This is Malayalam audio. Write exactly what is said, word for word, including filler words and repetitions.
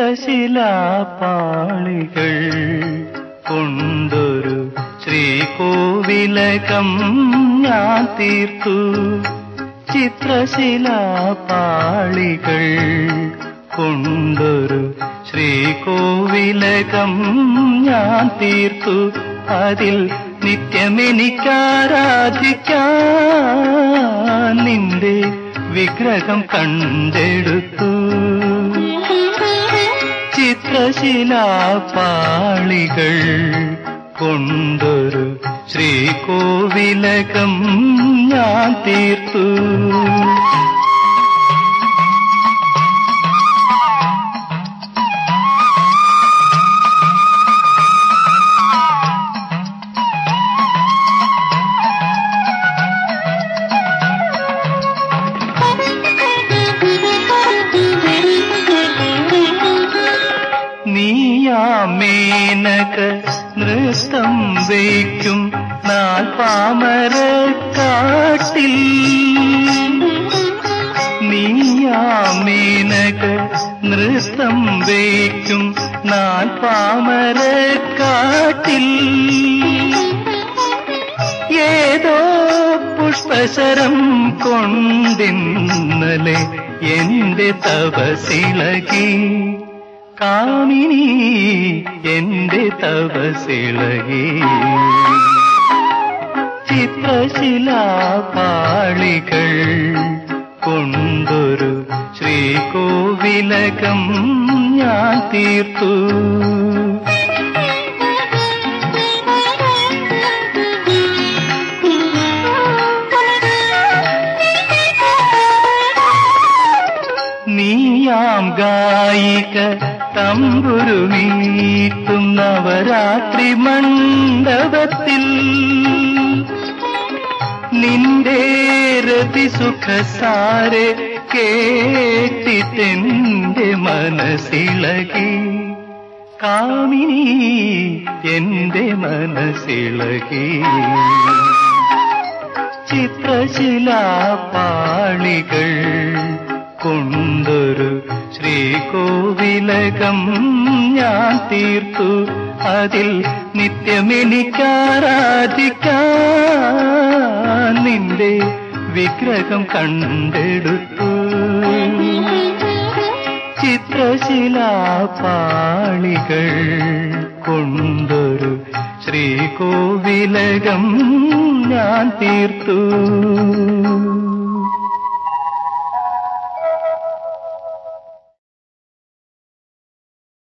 ചിത്രശിലാപാളികൾ കൊണ്ടൊരു ശ്രീകോവിലകം ഞാൻ തീർത്തു. ചിത്രശിലാപാളികൾ കൊണ്ടൊരു ശ്രീകോവിലകം ഞാൻ തീർത്തു. അതിൽ നിത്യമെനിക്കാരാധിക്കാൻ നിന്റെ വിഗ്രഹം കണ്ടെടുത്തു. ചിത്രശിലാപാളികൾ കൊണ്ടൊരു ശ്രീകോവിലകം ഞാൻ തീർത്തു. നീയാമേനക നൃത്തം വയ്ക്കും നാൽപ്പാമരക്കാട്ടിൽ. നീയാമേനക നൃത്തം വയ്ക്കും നാൽപ്പാമരക്കാട്ടിൽ. ഏതോ പുഷ്പശരം കൊണ്ടിന്നലെ എന്റെ തപസിളകി. കാമിനി എന്റെ തപസിളകി. ചിത്രശിലാപാളികൾ കൊണ്ടൊരു ശ്രീകോവിലകം ഞാൻ തീർത്തു. നീയാം ഗായിക തമ്പുരുമീട്ടും നവരാത്രി മണ്ഡപത്തിൽ. നിന്റെ രതിസുഖസാരെ കേട്ടിട്ടെന്റെ മനസ്സിളകി. കാമിനി എന്റെ മനസ്സിളകി. ചിത്രശിലാപാളികൾ കൊണ്ടൊരു ശ്രീകോവിലകം ഞാൻ തീർത്തു. അതിൽ നിത്യമെനിക്കാരാധിക്കാൻ നിന്റെ വിഗ്രഹം കണ്ടെടുത്തു. ചിത്രശിലാപാളികൾ കൊണ്ടൊരു ശ്രീകോവിലകം ഞാൻ തീർത്തു.